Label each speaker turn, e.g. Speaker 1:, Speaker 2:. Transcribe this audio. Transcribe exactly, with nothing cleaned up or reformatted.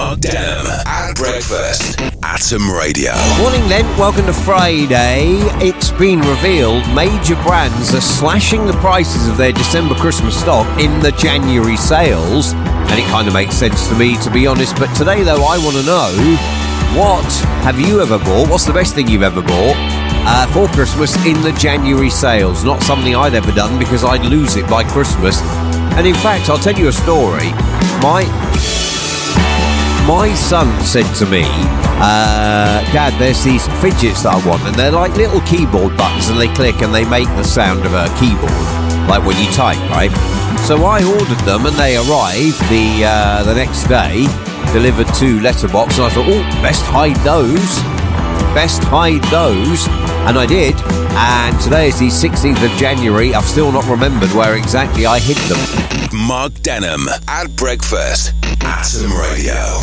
Speaker 1: Mark Denham at breakfast. Atom Radio.
Speaker 2: Morning then, welcome to Friday. It's been revealed major brands are slashing the prices of their December Christmas stock in the January sales. And it kind of makes sense to me, to be honest. But today, though, I want to know, what have you ever bought? What's the best thing you've ever bought uh, for Christmas in the January sales? Not something I'd ever done because I'd lose it by Christmas. And in fact, I'll tell you a story. My... My son said to me, uh, Dad, there's these fidgets that I want, and they're like little keyboard buttons, and they click and they make the sound of a keyboard, like when you type, right? So I ordered them, and they arrived the uh, the next day, delivered to Letterbox, and I thought, oh, best hide those, best hide those, and I did. And today is the sixteenth of January. I've still not remembered where exactly I hid them.
Speaker 1: Mark Denham at breakfast. Atom Radio.